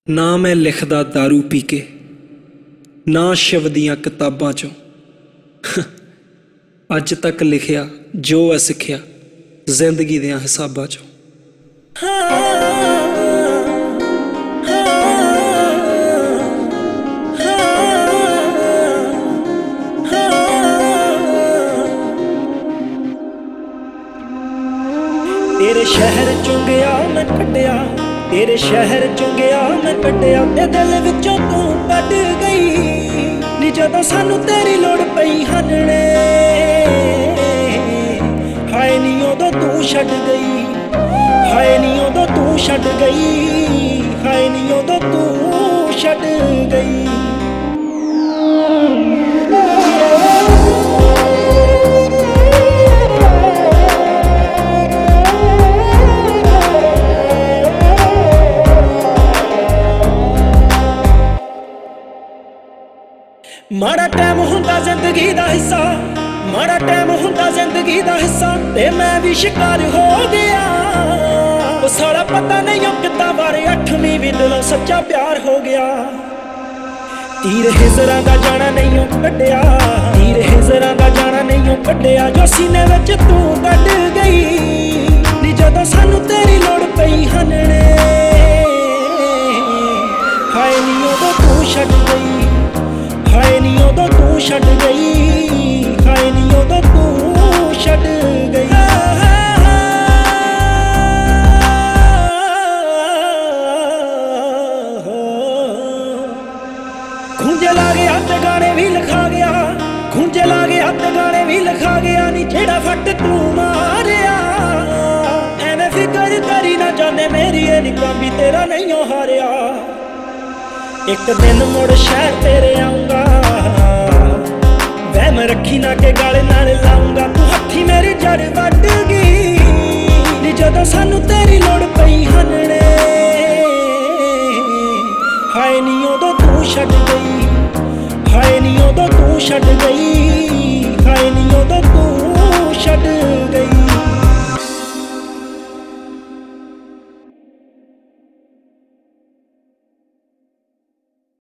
ਨਾ मैं लिखदा दारू पी के ना शिव दियां किताबां चों अज तक लिखिया जो है सिखिया जिंदगी दियां हिसाबां चों। तेरे शहर चों गया मैं कटिया, तेरे शहर चों गया मैं कटिया, ते दिल विचों तू कट गई नी जदों सानू तेरी लोड़ पई हनने। हाय नी उदों तू छड्ड गई, हाय नी उदों तू छड्ड गई, हाय नी उदों तू छड्ड गई। माड़ा टाइम हुंदा जिंदगी दा हिस्सा, माड़ा टाइम हुंदा जिंदगी दा हिस्सा, ते मैं भी शिकार हो गया। वो सारा पता नहीं कितना बारे 8वीं भी दिलों सच्चा प्यार हो गया। तीर हिजरा दा जाना नहीं कड्डिया, तीर हिजरा दा जाना नहीं कड्डिया, जो सीने विच तू कट गई नी जदों सानू तेरी लोड़ पई हनने। हाय नी उदों तू छड्ड गई, हाय नी उदों तू छड्ड गई, हाय नी उदों तू छड्ड गई। खूंजे ला गया ते गाने भी लिखा गया, खूंजे ला गया ते गाने भी लिखा गया, नी जेड़ा फट तू मारिया। एवें फिकर करी ना जाने मेरी ये निकामी तेरा नहीं हो हारिया। एक दिन मुड़ शहर तेरे आऊंगा, वह मैं रखी ना के गाले नाल लाऊंगा। तू हथी मेरी जड़ वट गई नी जदों सानू तेरी लोड़ पई हनने। हाय नी उदों तू छड्ड गई, हाय नी उदों तू छड्ड गई, हाय नी उदों तू छड्ड गई।